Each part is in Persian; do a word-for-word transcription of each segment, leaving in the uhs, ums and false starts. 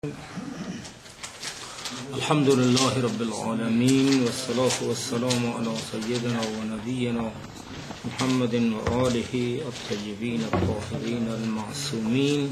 الحمد لله رب العالمين والصلاة والسلام على سيدنا ونبينا محمد وآله الطيبين الطاهرين المعصومين.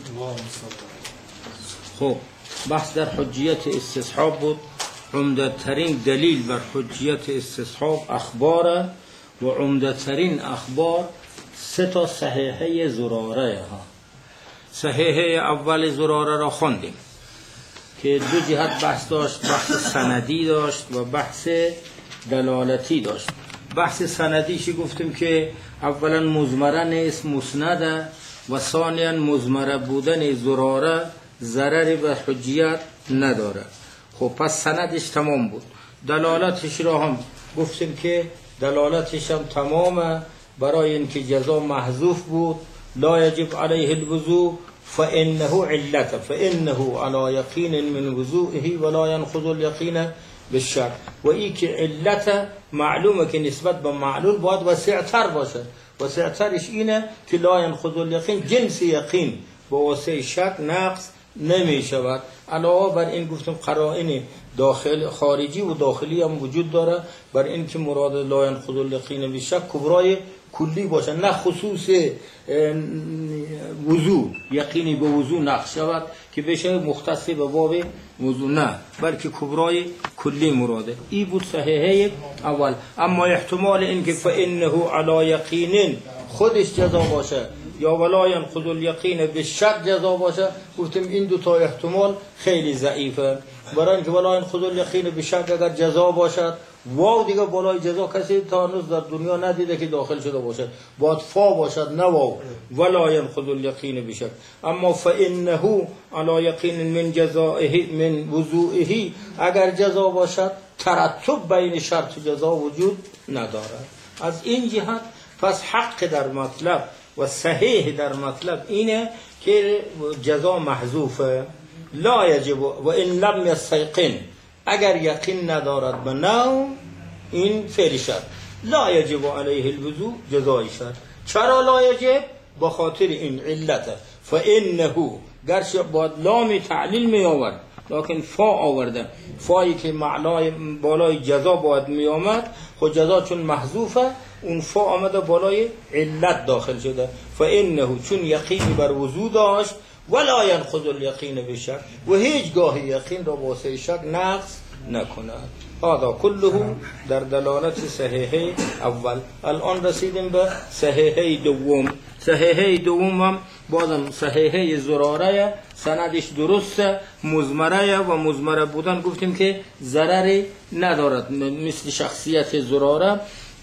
خب بحث در حجیت استصحاب بود. عمده ترین دلیل بر حجیت استصحاب اخبار و عمده ترین اخبار سه تا صحیحه زراره ها. صحیحه اول زراره را خواندیم که دو جهت بحث داشت، بحث سندی داشت و بحث دلالتی داشت. بحث سندیشی گفتیم که اولا مزمره نیست، مسنده، و ثانیا مزمره بودن زراره ضرری به حجیت نداره. خب پس سندش تمام بود. دلالتش را هم گفتیم که دلالتش هم تمامه، برای اینکه جزا محذوف بود. لا یجب علیه الوضوء فإنه علته فإنه على یقین من وضوئه ولا ينقض اليقین بالشک. و این که علت معلومه که نسبت به معلول باید وسعتر باشه. وسعترش اینه که لا ينقض الیقین، جنس یقین با واسه شک نقص نمی شود. علاوه بر این گفتم قرائن داخل خارجی و داخلی هم وجود داره بر این که مراد لا ينقض الیقین بالشک کبرای کلی باشه، نه خصوص وضو، یقینی به وضو نقص شود که بشه مختص به باب وضو، نه بلکه کبرای کلی مراده. این بود صحیحه اول. اما احتمال این که فانه علی یقین خودش جزا باشه یا ولا ينقض الیقین بالشک جزا باشه، گفتیم این دو تا احتمال خیلی ضعیفه. برای اینکه ولا ينقض الیقین بالشک اگر جزا باشد، واو دیگه بالای جزا کسی تا هنوز در دنیا ندیده که داخل شده باشد، باید فا باشد نه واو. ولا ينقض الیقین بالشک. اما فانه علی یقین من جزائه من وضوئه، اگر جزا باشد ترتب بین شرط جزا وجود ندارد. از این جهت پس حق در مطلب و صحیح در مطلب اینه که جزا محذوفه. لا یجب و ان لم یستیقن، اگر یقین ندارد به نو، این فعل شرط، لا یجب علیه الوضوء جزای شرط. چرا لا یجب؟ با خاطر این علته. فانه گرچه باید لام تعلیل می آورد لیکن فا آورده، فایی که معنای بالای جزا باید می آمد، خود جزا چون محذوفه اون فا آمده بالای علت داخل شده. فانه چون یقینی بر وضو داشت، ولا ينقض الیقین بالشک، و هیچگاه یقین را واسه شک نقص نکند. هذا کله در دلالت صحیحه اول. الان رسیدیم به صحیحه دوم. صحیحه دوم هم بازم صحیحه زراره، سندش درسته، مزمره و مزمره بودن گفتیم که ضرری ندارد. مثل شخصیت زراره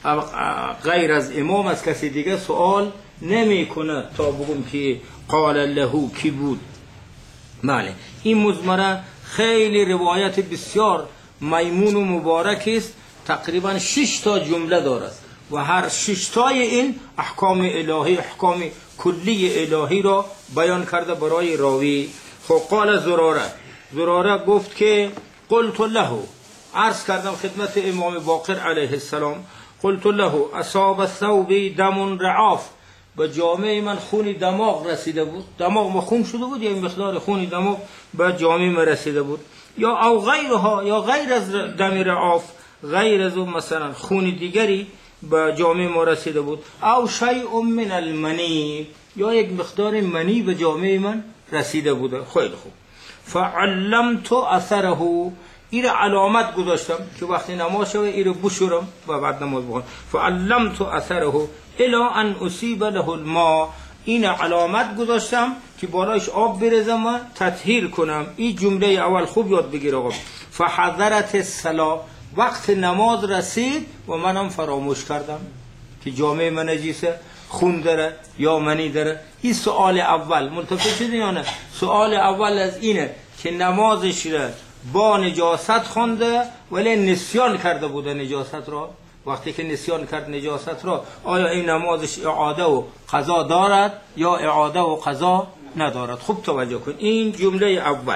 غیر از امام از کسی دیگه سوال نمی کنه تا بگم که قال له کی بود. بله، این مزمره خیلی روایت بسیار میمون و مبارک است. تقریبا شش تا جمله دارد و هر شش تای این احکام الهی، احکام کلی الهی را بیان کرده برای راوی. خب قال زراره، زراره گفت که قلت له، عرض کردم خدمت امام باقر علیه السلام، قلت له اصاب ثوبی دم رعاف، به جامعه من خونی دماغ رسیده بود، دماغ ما خون شده بود، یا این مقدار خونی دماغ به جامعه من رسیده بود، یا او غیرها، یا غیر از دم رعاف، غیر از مثلا خون دیگری به جامعه ما رسیده بود، او شیء من المنی، یا یک مقدار منی به جامعه من رسیده بوده. خیلی خوب. فعلمت اثره، این علامت گذاشتم که وقتی نماز شوه این رو بشورم و بعد نماز بخونم. فعلمت اثره الی ان اصیب له الماء، این علامت گذاشتم که بالایش آب بریزم و تطهیر کنم. این جمله اول خوب یاد بگیر آقا. فحضرت الصلاة، وقت نماز رسید و منم فراموش کردم که جامعه من نجیسه، خون داره یا منی داره. این سوال اول. ملتفت شدی یا نه؟ سوال اول از اینه که نمازش را با نجاست خونده ولی نسیان کرده بوده نجاست را. وقتی که نسیان کرد نجاست را، آیا این نمازش اعاده و قضا دارد یا اعاده و قضا ندارد؟ خوب توجه کن. این جمله اول.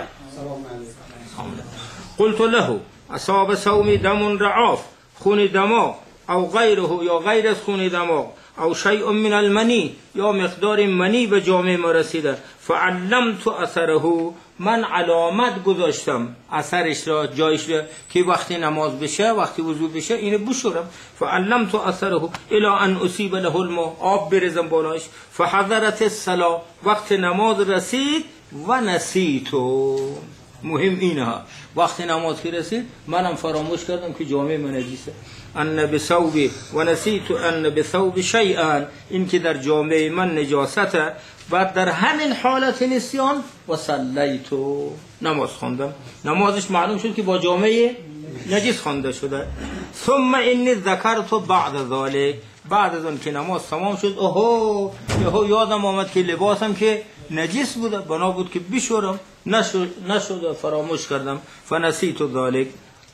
قلت له اصاب ثوبی دم رعاف، خون دماغ، او غیره، یا غیر از خون دماغ، او شیء من المنی، یا مقدار منی به جامعه ما رسیده. فعلمت اثره، من علامت گذاشتم اثرش را جایش را که وقتی نماز بشه وقتی وضو بشه اینو بشورم. فعلمت اثره الی ان اصیب له الماء، آب بریزم بالایش. فحضرت الصلاه، وقت نماز رسید و نسیتو، مهم اینها وقتی نماز که رسید منم فراموش کردم که جامعه من نجیسه. ان بثوب و نسیت ان بثوب شیئا، این که در جامعه من نجاسته. بعد در همین حالت نسیان و صلیتو، نماز خواندم. نمازش معلوم شد که با جامعه نجس خوانده شده. ثم انی ذکرت بعد ذلك، بعد از اون که نماز تمام شد اوهو یهو یادم آمد که لباسم که نجس بوده، بنا بود که بشورم، نشد نشد فراموش کردم. فنسیت ذلك،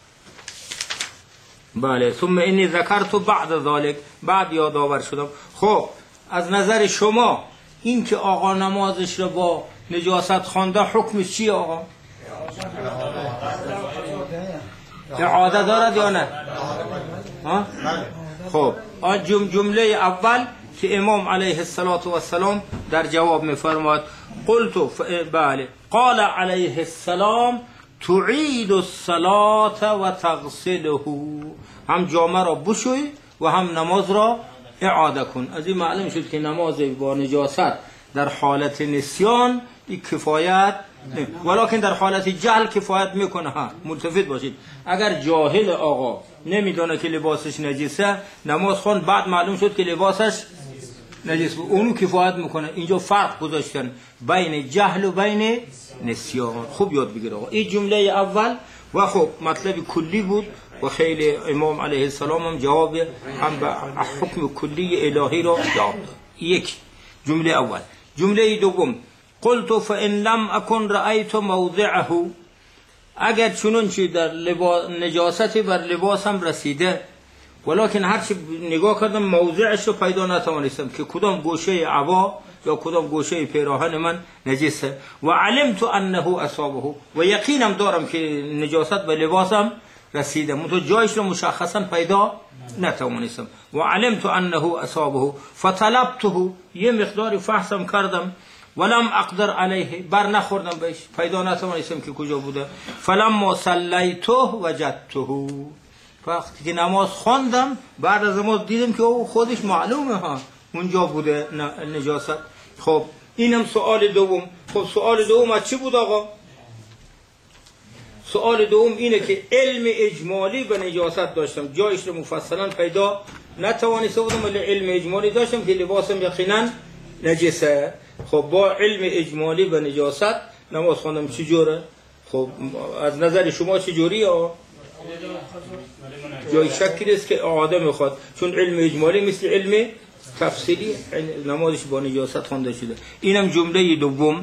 بله. ثم انی ذکرت بعد ذلك، بعد یادآور شدم. خب از نظر شما این که آقا نمازش رو با نجاست خوانده حکمش چیه آقا؟ اعاده دارد یا نه؟ ها؟ خب آن جم جمله اول که امام علیه السلام در جواب میفرماد قلت ف... بله قال علیه السلام تعید الصلاة و تغسله، هم جامعه را بشوی و هم نماز را اعاده کن. از این معلوم شد که نماز با نجاست در حالت نسیان کفایت نه، ولیکن در حالت جهل کفایت میکنه. ها ملتفت باشید، اگر جاهل آقا نمیدونه که لباسش نجسه نماز خون، بعد معلوم شد که لباسش نجس بود، اونو کفایت میکنه. اینجا فرق گذاشتن بین جهل و بین نسیان. خوب یاد بگیر آقا این جمله اول. و خب مطلب کلی بود و خیلی امام علیه السلام هم جواب هم به حکم کلی الهی را داد. یک جمله اول. جمله دوم قلت فان لم اكن رأيت موضعه، اگر چنانچه در لباس نجاستی بر لباسم رسیده ولیکن هرچی نگاه کردم موضعش رو پیدا نتوانستم که کدام گوشه عبا یا کدام گوشه پیراهن من نجسه. و علمت انه اصابه، و یقینم دارم که نجاست به لباسم رسیده منتها جایش رو مشخصا پیدا نتوانستم. و علمت انه اصابه فطلبته، یه مقداری فحصم کردم ولم اقدر علیه، بر نخوردم بهش، پیدا نتوانستم که کجا بوده. فلما صلیته وجدته، وقتی که نماز خواندم بعد از نماز دیدم که او خودش معلومه ها اونجا بوده نجاست. خب اینم سوال دوم. خب سوال دوم از چی بود آقا؟ سوال دوم اینه که علم اجمالی به نجاست داشتم، جایش رو مفصلا پیدا نتوانسته بودم، ولی علم اجمالی داشتم که لباسم یقینا نجسه. خب با علم اجمالی به نجاست نماز خواندم، چجوره؟ خب از نظر شما چجوریه آقا؟ جای شکی نیست که اعاده میخواد، چون علم اجمالی مثل علم تفصیلی نمازش با نجاست خوانده شده. اینم جمله دوم.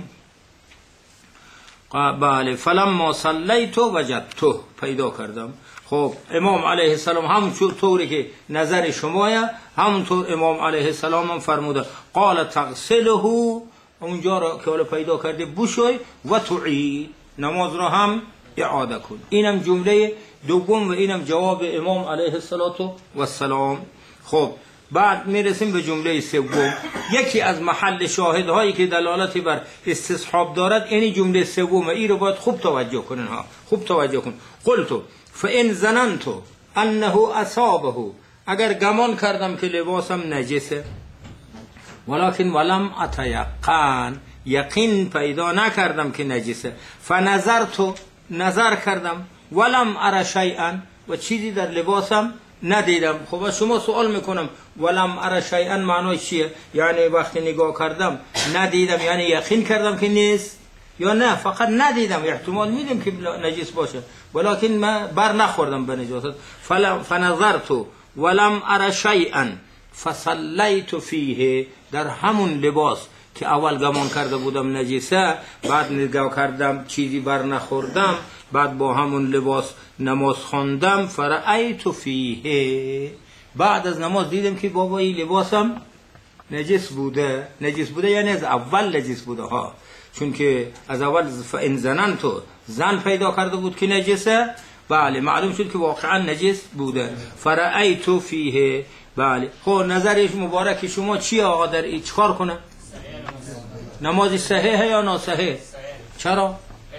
بله فلما صلیت وجدته، پیدا کردم. خب امام علیه السلام همون طوری که نظر شمایه همونطور امام علیه السلام هم فرموده قال تغسله، اونجا را که حالا پیدا کرده بشوی و تعید، نماز را هم اعاده کن. اینم جمله دوم و اینم جواب امام علیه السلام. خب بعد میرسیم به جمله سوم. یکی از محل شاهدهایی که دلالتی بر استصحاب دارد این جمله سوم، این رو باید خوب توجه کنن ها، خوب توجه کن. قلت فان ظننت انه اصابه، اگر گمان کردم که لباسم نجسه ولکن ولم اتیقن، یقین پیدا نکردم که نجسه. فنظرت، نظر کردم، ولم ار شیئا، و چیزی در لباسم ندیدم. خب از شما سوال میکنم ولم ار شیئا معنی چیه؟ یعنی وقتی نگاه کردم ندیدم یعنی یقین کردم که نیست، یا نه فقط ندیدم احتمال میدم که نجس باشه ولکن من بر نخوردم به نجاست. فنظرت ولم ار شیئا فصلیت فیه، در همون لباس که اول گمان کرده بودم نجسه بعد نگاه کردم چیزی بر نخوردم، بعد با همون لباس نماز خواندم. فرأیت فیه، بعد از نماز دیدم که بابا این لباسم نجس بوده. نجس بوده یعنی از اول نجس بوده ها، چون که از اول فان ظننت زن پیدا کرده بود که نجسه، بله معلوم شد که واقعا نجس بوده. فرأیت فیه، بله. خب نظرش مبارک شما چیه آقا در این چکار کنه؟ نمازی صحیحه یا ناصحیح؟ چرا؟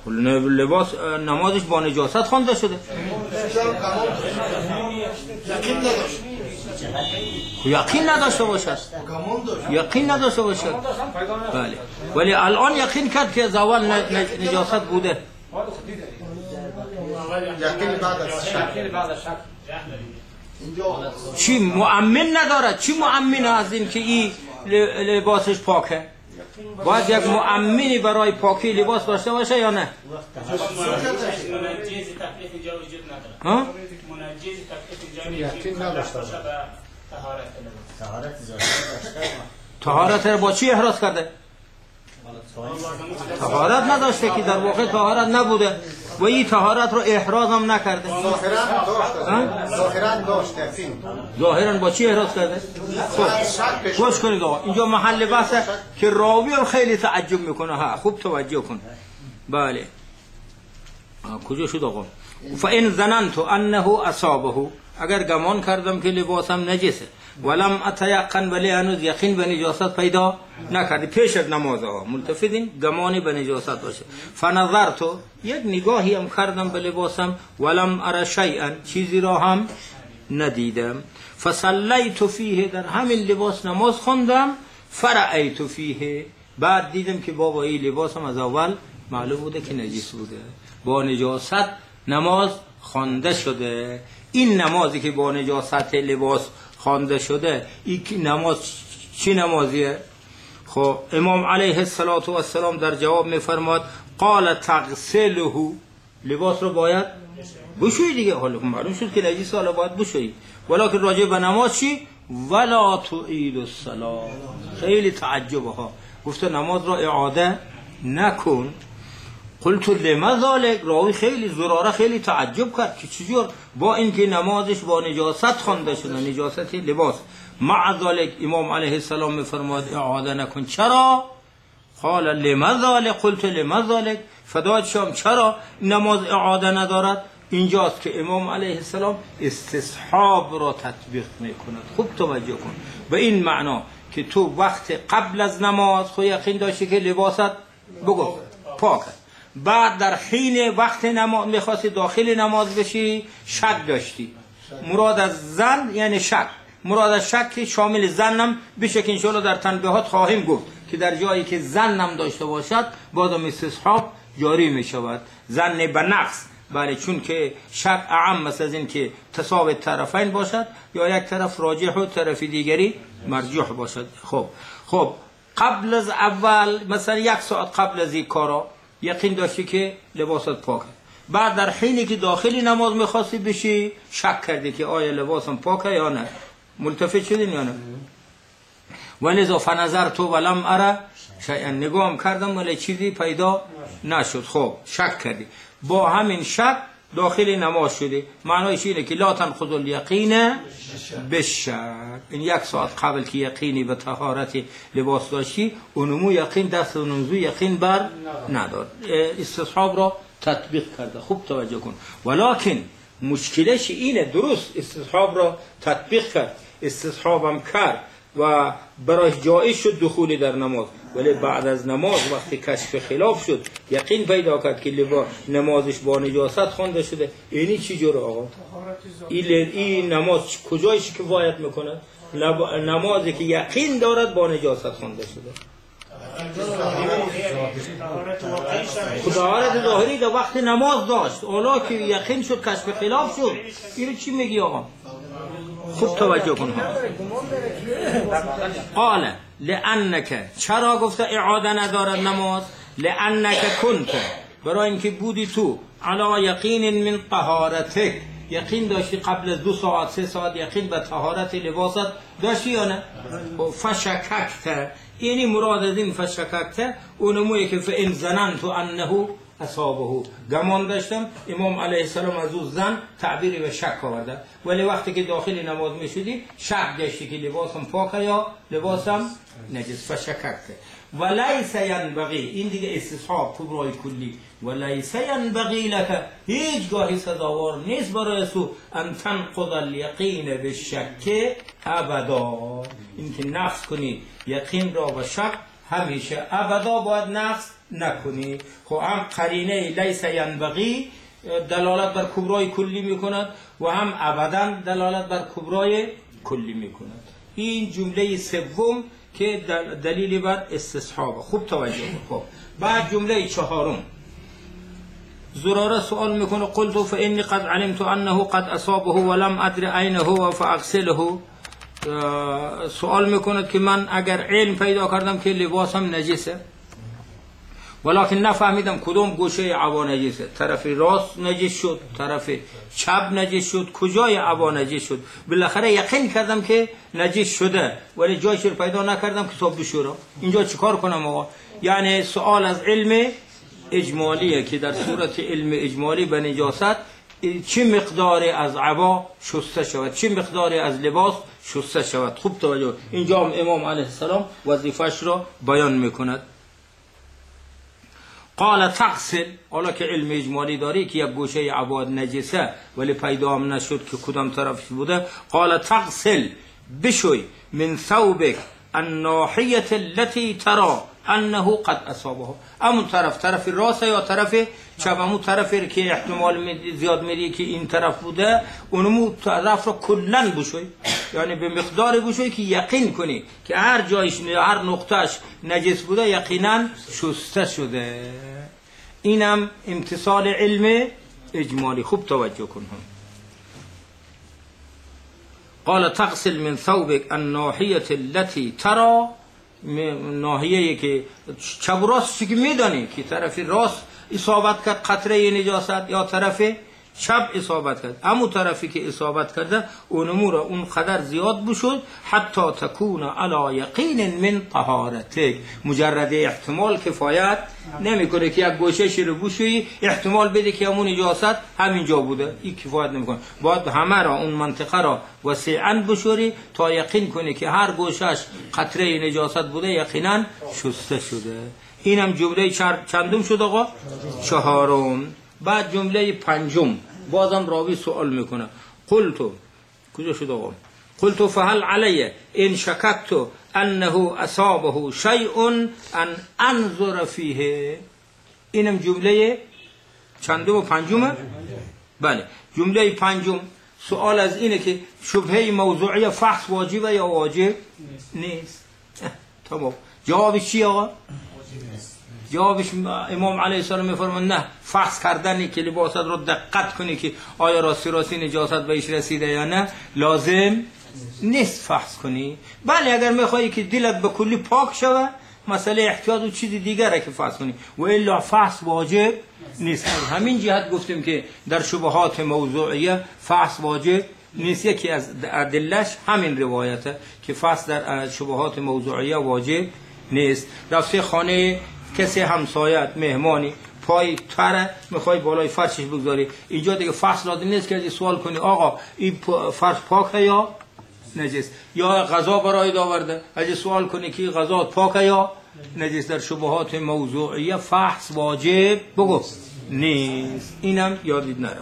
لباس نمازش با نجاست خوانده شده. یقین نداشته باشد، یقین نداشته باشد. بله، ولی الان یقین کرد که از اول نجاست بوده. یقین بعد از شک. چی مؤمن ندارد؟ چی مؤمن از این که این لباسش پاکه؟ باید یک مؤمنی برای پاکی لباس داشته باشه یا نه؟ منجز تکلیف اینجا وجود نداره. منجز تکلیف اینجا یقین نداشته باشه. طهارت رو با چی احراز کرده؟ طهارت نداشته که در واقع طهارت نبوده و این طهارت رو احراز هم نکرده. ظاهرا داشته. ظاهرا با چی احراز کرده؟ خب گوش کنید آقا، اینجا محل بحثه که راوی هم خیلی تعجب میکنه. ها خوب توجه کن. بله کجا شد آقا؟ فان ظننت انه اصابه، اگر گمان کردم که لباسم نجسه، ولم اتیقن، ولی هنوز یقین به نجاست پیدا نکردی پیش از نماز ها، ملتفتین گمانی به نجاست باشه. فنظرت، یک نگاهی هم کردم به لباسم، ولم ار شیئا، چیزی را هم ندیدم. فصلیت فیه، در همین لباس نماز خوندم. فرأیت فیه، بعد دیدم که بابا این لباسم از اول معلوم بوده که نجس بوده، با نجاست نماز خوانده شده. این نمازی که با نجاست لباس خوانده شده، این نماز چی نمازیه؟ خب امام علیه السلام در جواب میفرماد قال تغسله، لباس رو باید بشویی دیگه. حالا معلوم شد که نجس، حالا باید بشویی. ولکن راجع به نماز چی؟ ولا تعید الصلاة. خیلی تعجبه ها، گفته نماز را اعاده نکن. قلت لما ذلك، راوی خیلی زراره خیلی تعجب کرد که چجور با اینکه نمازش با نجاست خوانده شده، نجاست لباس، مع ذلك امام علیه السلام میفرماد اعاده نکن. چرا؟ قال لما ذلك، قلت لما ذلك، فداد شام چرا نماز اعاده ندارد؟ اینجاست که امام علیه السلام استصحاب را تطبیق میکند. خوب توجه کن به این معنا که تو وقت قبل از نماز خو یقین داشتی که لباست بگو پاک، بعد در حین وقت نماز میخواستی داخل نماز بشی شک داشتی. مراد از زن یعنی شک، مراد از شک که شامل زنم بشه که انشاءالله در تنبیهات خواهیم گفت که در جایی که زنم داشته باشد بازم استصحاب جاری می شود. زن به نقص، بله، چون که شک اعم است از این که تساوی طرفین باشد یا یک طرف راجح و طرف دیگری مرجوح باشد. خب خب قبل از اول مثلا یک ساعت قبل از این کارا یقین داشتی که لباست پاکه، بعد در حینی که داخلی نماز میخواستی بشی شک کردی که آیا لباسم پاکه یا نه. ملتفت شدین یا نه؟ ولذا فنظرت ولم اره شیئا، نگاه کردم ولی چیزی پیدا نشد. خب شک کردی، با همین شک داخل نماز شدی. معنایش اینه که لا تنقض الیقین بالشک، این یک ساعت قبل که یقینی به طهارت لباس داشتی اونمو یقین دست اونمو یقین بر ندار، استصحاب را تطبیق کرده. خوب توجه کن. ولکن مشکلش اینه، درست استصحاب را تطبیق کرد، استصحابم کرد و برای جایز شد دخول در نماز، ولی بعد از نماز وقتی کشف خلاف شد یقین پیدا کرد که لبا نمازش با نجاست خوانده شده. اینی چی جوره آقا؟ این, این نماز کجایش کفایت میکنه؟ نمازی که یقین دارد با نجاست خوانده شده. طهارت ظاهری در وقت نماز داشت، اولا که یقین شد کشف خلاف شد. اینو چی میگی آقا؟ خوب توجه کن. قال لانک، چرا گفته اعاده ندارد نماز؟ لانک کنت، برای اینکه بودی تو علی یقین من طهارتک، یقین داشتی قبل از دو ساعت سه ساعت یقین به طهارت لباست داشتی یا نه؟ فشککت، یعنی مراد از این فشککت اونمویه که فان ظننت انه اصابه، گمان داشتم. امام علیه السلام از او زن تعبیری به شک آورده، ولی وقتی که داخل نماز می شدی شک داشتی که لباسم پاکه یا لباسم نجس. فشککت ولیس ینبغی، این دیگه استصحاب کبرای کلی، ولیس ینبغی لک، هیچگاهی سزاوار نیست برای تو ان تنقض الیقین بالشک ابدا، این که نقص کنی یقین را به شک همیشه ابدا باید نقص نکنی. خب هم قرینه لیس ینبغی دلالت بر کبرای کلی میکند و هم ابدا دلالت بر کبرای کلی میکند. این جمله سوم که دلیلی بر استصحاب. خوب توجه کن. بعد جمله چهارم زراره سوال میکنه قلت فإني قد علمت انه قد اصابه ولم ادر اين هو فاغسله. سوال میکند که من اگر علم پیدا کردم که لباسم نجسه ولکن نفهمیدم کدوم گوشه عبا نجسه، طرف راست نجس شد، طرف چپ نجس شد، کجای عبا نجس شد. بالاخره یقین کردم که نجس شده ولی جایش رو پیدا نکردم که صاحب بشورم. اینجا چیکار کنم آقا؟ یعنی سوال از علم اجمالیه که در صورت علم اجمالی به نجاست چه مقداری از عبا شسته شود، چه مقداری از لباس شسته شود. خوب توجه. اینجا هم امام علیه السلام وظیفش را بیان میکند. قال تغسل، حالا که علم اجمالی داری که یک گوشه عبا نجسه ولی پیدا هم نشد که کدام طرفش بوده، قال تغسل بشوی من ثوبک الناحیه التي ترى انه قد اصابه. همون طرف طرف راست یا طرف چپ، همون طرفی که احتمال زیاد میری که این طرف بوده اونمو طرف رو کلن بشوی، یعنی به مقدار بشوی که یقین کنی که هر جایش هر نقطهش نجس بوده یقینا شسته شده. اینم امتصال علم اجمالی. خوب توجه کن. قال تغسل من ثوبك الناحیه التي ترى، ناحیه‌ای که چپ راست که میدانی که طرف راست اصابت کرد قطره نجاست یا طرف چپ اصابت کرد، همون طرفی که اصابت کرده اونمو را اون قدر زیاد بشد حتی تکون علی یقین من طهارتک. مجرد احتمال کفایت نمیکنه که یک گوشه‌ش رو بشویی احتمال بده که همون نجاست همینجا بوده، این کفایت نمیکنه. باید همه را اون منطقه را وسیعاً بشوری تا یقین کنی که هر گوشه‌اش قطره نجاست بوده یقینا شسته شده. اینم جمله چندم شد آقا؟ چهارم. بعد جمله پنجم بازم راوی سوال میکنه قلت، کجا شد آقا؟ قلت فهل علی ان شککت انه اصابه شیء ان انظر فیه. اینم جمله چندم و پنجمه؟ بله. جمله پنجم سوال از اینه که شبهه موضوعی فحص واجبه یا واجب نیست. تمام. جوابش چی آقا؟ جوابش امام علیه السلام میفرمان نه، فحص کردنی که لباست رو دقت کنی که آیا راستی راستی نجاست بهش رسیده یا نه لازم نیست فحص کنی. بله اگر میخوایی که دلت به کلی پاک شوه مسئله احتیاط و چیز دیگره که فحص کنی و الا فحص واجب نیست. همین جهت گفتیم که در شبهات موضوعیه فحص واجب نیست. یکی از ادلش همین روایته که فحص در شبهات موضوعیه واجب نیست. رفته خانه کسی همسایت مهمانی پای تره میخوای بالای فرشش بگذاری، اینجا دیگه فحص لازم نیست که سوال کنی آقا این فرش پاکه یا نجس، یا غذا برای آورده اگه سوال کنی که غذا پاکه یا نجس. در شبهات موضوعیه فحص واجب بگو نیست. اینم یادید نرو.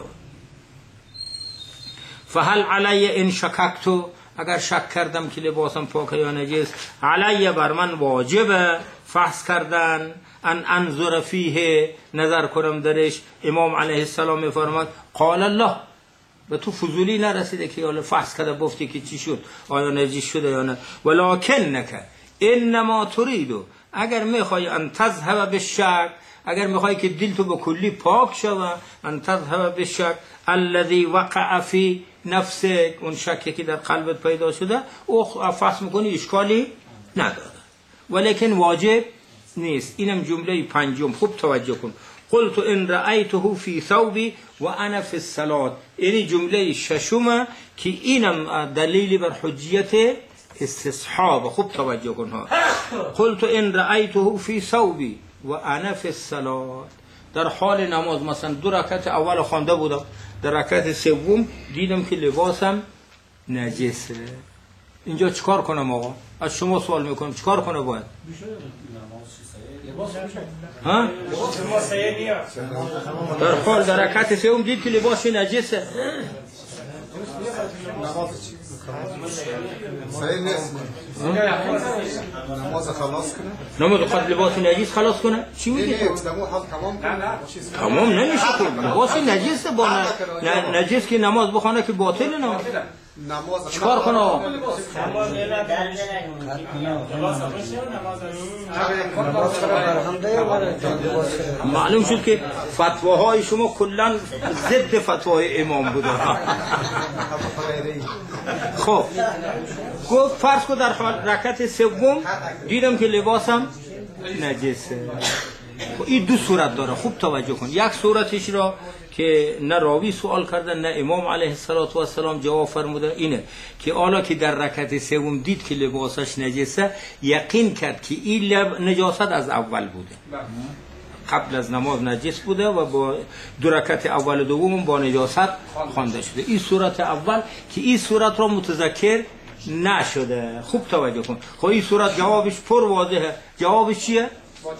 فهل علی ان شککتو، اگر شک کردم که لباسم پاکه یا نجس، علی بر من واجبه فحص کردن، ان انظر فیه نظر کنم درش. امام علیه السلام میفرماد قال الله، به تو فضولی نرسیده که حالا فحص کرده گفتی که چی شد آیا نجس شده یا نه. ولکنک انما تريد، اگر میخوای ان تذهب بالشک، اگر میخوای که دل تو به کلی پاک شوه، ان تذهب بالشک الذي وقع فی نفسك، اون شکی که در قلبت پیدا شده او فحص میکنی اشکالی نداره ولیکن واجب نیست. اینم جمله پنجم. خوب توجه کن. قلت ان رأيته في ثوبي وانا في الصلاة، این جمله ششم که اینم دلیلی بر حجیت استصحاب. خوب توجه کن ها. قلت ان رأيته في ثوبي وانا في الصلاة، در حال نماز مثلا دو رکعت اول خوانده بودم، در رکعت سوم دیدم که لباسم نجسه. اینجا چیکار کنم آقا؟ از شما سوال میکنم چیکار کنه باید؟ ها؟ در حال در رکعت سوم دید که لباسش نجسه. صحیح نیست. نماز خلاص کنه. نماز خود لباس نجیس خلاص کنه؟ چی میگی؟ نه دمو حال تمام کنه. تمام نمیشه که لباس نجیسه با ن- نجیس که نماز بخونه که باطل نماز. نماز چیکار کنه آقا؟ معلوم شد که فتواهای شما کلا ضد فتوای امام بوده. خب گفت فرض کو در حال رکعت سوم دیدم که لباسم نجسه. خب این دو صورت داره، خوب توجه کن. یک صورتش را که نه راوی سوال کردن نه امام علیه السلام جواب فرموده اینه که حالا که در رکعت سوم دید که لباسش نجسه یقین کرد که این لب... نجاست از اول بوده، قبل از نماز نجس بوده و با دو رکعت اول و دوم با نجاست خوانده شده. این صورت اول که این صورت را متذکر نشده. خوب توجه کن. خب این صورت جوابش پر واضحه. جوابش چیه؟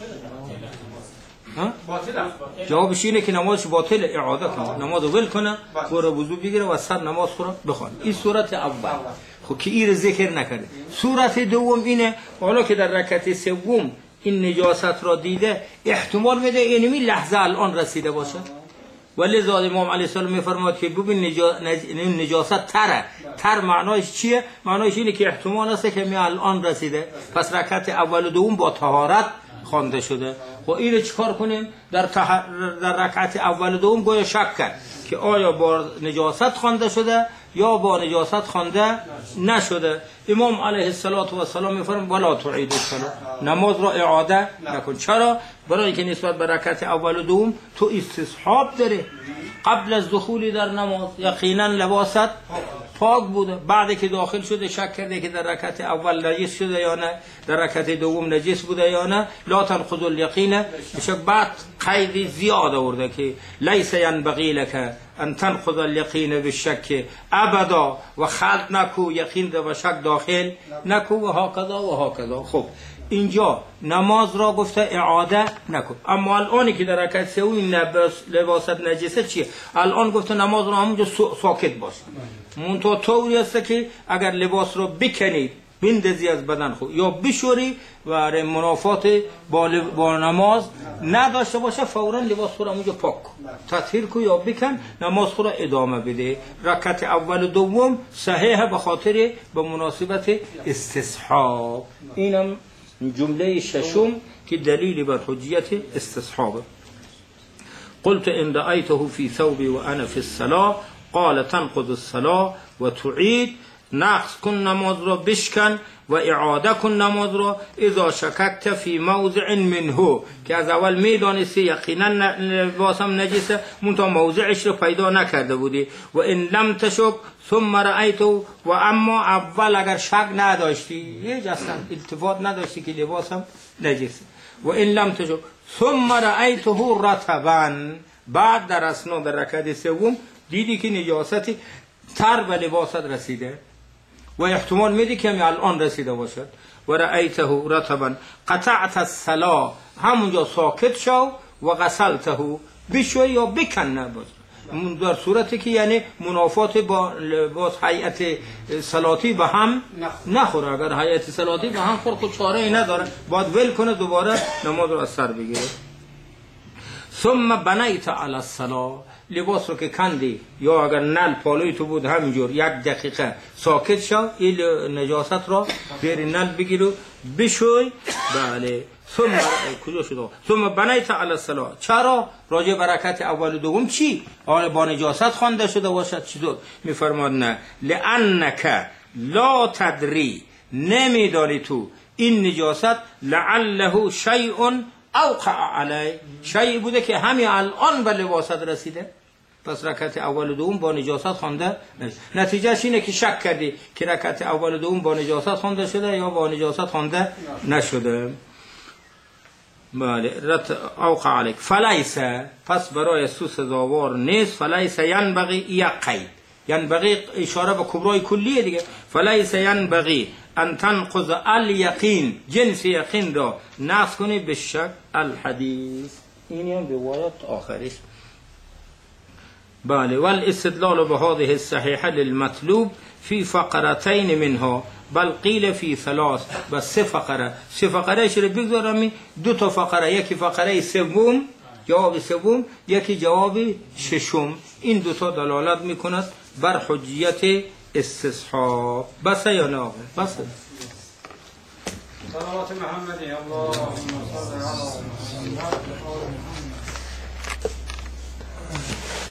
جوابش اینه که نمازش باطل، اعاده کنه، نماز ول کنه، برو وضو بگیره و سر نماز خورا بخوان. این صورت اول. خب که این ذکر نکرده. صورت دوم اینه حالا که در رکعت سوم این نجاست را دیده احتمال میده اینمی لحظه الان رسیده باشه، ولی زاد امام علیه السلام میفرماد که ببین نجا... نج... نجاست تره. تر معنایش چیه؟ معنایش اینه که احتمال است که می الان رسیده، پس رکعت اول و دوم با طهارت خوانده شده. خب اینو چیکار کنیم؟ در, تح... در رکعت اول و دوم گویا شک کرد که آیا با نجاست خوانده شده یا با نجاست خوانده نشده. امام علیه السلام میفرماید ولا تعید الصلاه، نماز را اعاده نکن. چرا؟ برای اینکه نسبت به رکعت اول و دوم تو استصحاب داره. قبل از دخولی در نماز یقینا لباست پاک بوده، بعد که داخل شده شک کرده که در رکعت اول نجس شده یا نه، در رکعت دوم نجس بوده یا نه، لا تنقض اليقین. بشک بعد قید زیاد آورده که لیس ینبغی لك ان تنقض اليقین بالشک ابدا و خلط نکو یقین و شک داخل نکو و هاکذا و هاکذا. خب اینجا نماز را گفته اعاده نکن. اما الانی که در رکعت سوم لباست نجسه چیه؟ الان گفته نماز را همونجا ساکت باش. منتها طوری است که اگر لباس را بکنید بندازی از بدن خود یا بشوری و منافات با, با نماز نداشته باشه فورا لباس خود همونجا پاک کن، تطهیر کن یا بکن، نماز خود ادامه بده. رکعت اول و دوم صحیحه به خاطر به مناسبت استصحاب. اینم جمله ششم که دلیل بر حجیت استصحابه. قلت ان رأيته في ثوبي وانا في الصلاه قال تنقض الصلاه و تعید، نقص کن نماز را بشکن و اعاده کن نماز را اذا شککت فی موضع منه، که از اول میدانستی یقینا لباسم نجسه منتها موضعش رو پیدا نکرده بودی. و ان لم تشک ثم رأیت، و اما اول اگر شک نداشتی هیچ اصلا التفات نداشتی که لباسم نجسه، و ان لم تشک ثم رأیته رطبا، بعد در اسنا در رکعت سوم دیدی که نجاستی تر به لباست رسیده و احتمال میدی که می الان رسیده باشد. و رأیته رطبا قطعت الصلاة، همونجا ساکت شو و غسلته، بشوی یا بکن نباز. در صورتی که یعنی منافات با لباس هیئت صلاتی به هم نخوره. اگر هیئت صلاتی به هم خور خود چاره ای نداره، باید ول کنه دوباره نماز رو از سر بگیره. ثم بنیت علی الصلاة، لباس رو که کندی یا اگر نل پالوی تو بود همینجور یک دقیقه ساکت شو، این نجاست را زیر نل بگیرو بشوی. بله. ثم کجا شد؟ ثم بنیت علی الصلاة. چرا؟ راجع برکت اول و دوم چی؟ آن با نجاست خوانده شده باشد چطور؟ میفرماد نه، لانک لا تدری، نمیدانی تو این نجاست لعله شیء اوقع علی، شیء بوده که همین الان به لباست رسیده، پس رکعت اول و دوم با نجاست خوانده نشده. نتیجهش اینه که شک کردی که رکعت اول و دوم با نجاست خوانده شده یا با نجاست خوانده نشده. بله. رت اوقع علیک فلیس، پس برای سو سزاوار نیست. فلیس ینبغی یک قید، ینبغی اشاره به کبرای کلیه دیگه. فلیس ینبغی ان تنقض الیقین، جنس یقین را نقص کنی به شک الحدیث. اینی هم روایت آخرش. بله. والاستدلال بهذه الصحیحه للمطلوب فی فقرتین منها بل قیل فی ثلاث. بس سه فقره سه فقره شده بگذارم دو تا فقره، یکی فقره سوم جواب سوم، یکی جواب ششم. این دو تا دلالت میکند بر حجیت استصحاب. بس یا نه؟ بس. صلوات محمدی اللهم صل علی محمد.